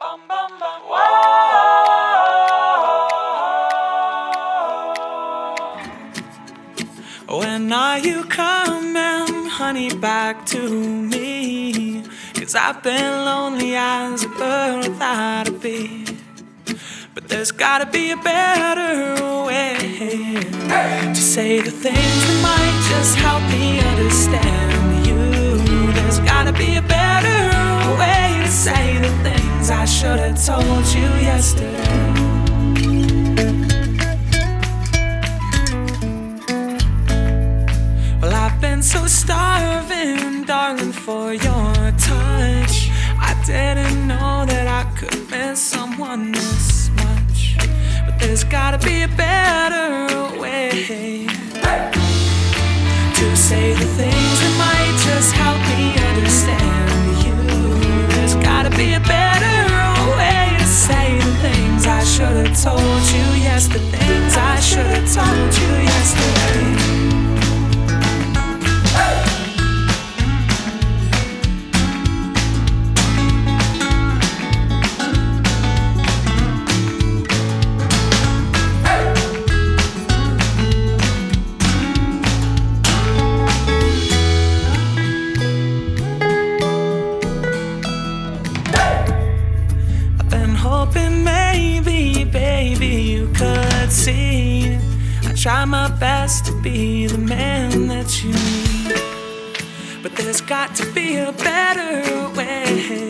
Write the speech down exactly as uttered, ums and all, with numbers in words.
Bum, bum, bum. Whoa. When are you coming, honey, back to me? 'Cause I've been lonely as a bird without a bee. But there's gotta be a better way to say the things that might just help me understand you. There's gotta be a better way to say the things I should have told you yesterday. Well, I've been so starving, darling, for your touch. I didn't know that I could miss someone this much. But there's gotta be a better way to say the things that might just help me understand you. There's gotta be a better way to say the things I should have told you. Yes, the things I should have told you yesterday. Hoping maybe, baby, you could see I try my best to be the man that you need. But there's got to be a better way